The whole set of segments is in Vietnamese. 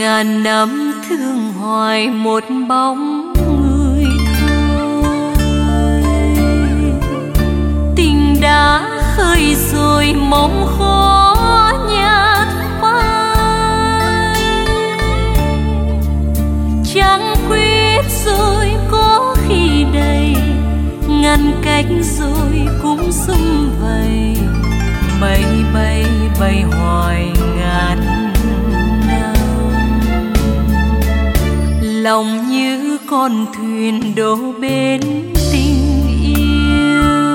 ngàn năm thương hoài một bóng người thôi. Tình đã khơi rồi mong khó nhạt phai, chẳng quyết rồi có khi đầy, ngăn cách rồi cũng sum vầy, mây bay bay hoài ngàn năm. Lòng như con thuyền đổ bên tình yêu,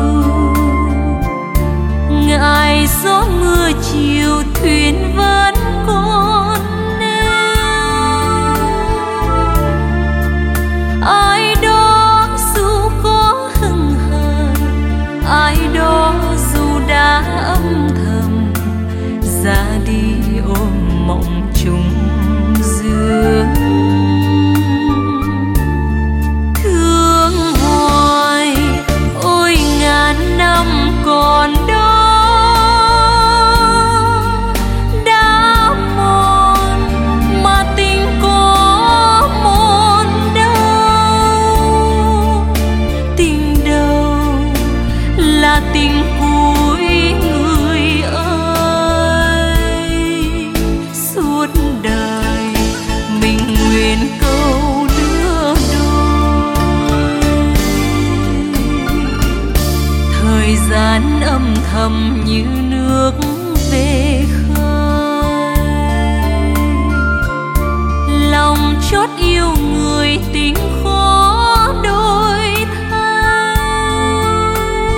ngại gió mưa chiều thuyền vẫn còn neo. Ai đó dù có hững hờ, ai đó dù đã âm thầm, ra đi ôm mộng chung dương. Thương hoài ôi ngàn năm còn đó, đã mòn mà tình có mòn đâu. Tình đâu là tình cuối người ơi, suốt đời mình nguyện câu đưa đôi. Thời gian âm thầm như nước về khơi, lòng chót yêu người tình khó đổi thay.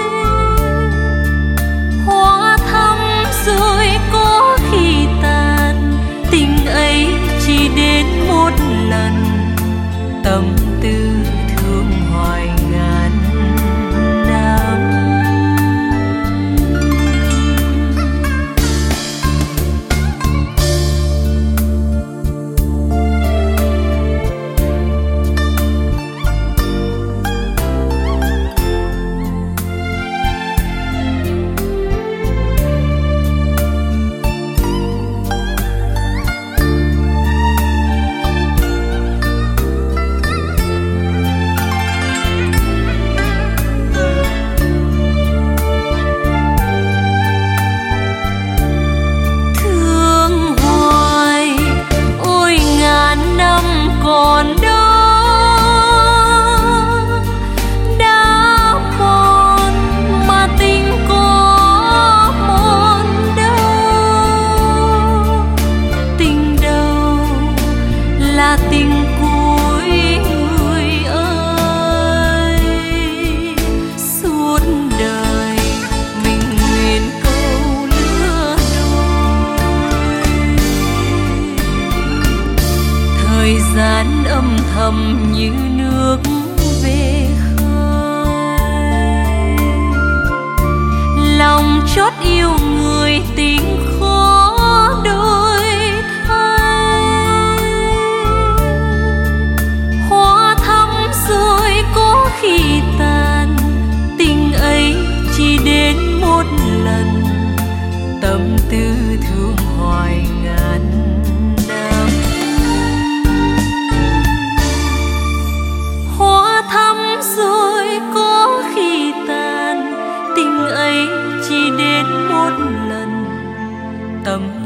Hoa thắm rồi có khi tàn, tình ấy chỉ đến một lần, tâm tư thương hoài ngàn năm. Còn đó đã mòn mà tình có mòn đâu. Tình đâu là tình cuối người ơi, suốt đời mình nguyện câu lứa đôi. Thời gian âm thầm như nước về khơi, lòng chót yêu người tình khó đổi thay. Hoa thắm rồi có khi tàn, tình ấy chỉ đến một lần, tâm tư thương hoài ngàn năm. Hoa thắm rồi có khi tàn, tình ấy chỉ đến một lần, tâm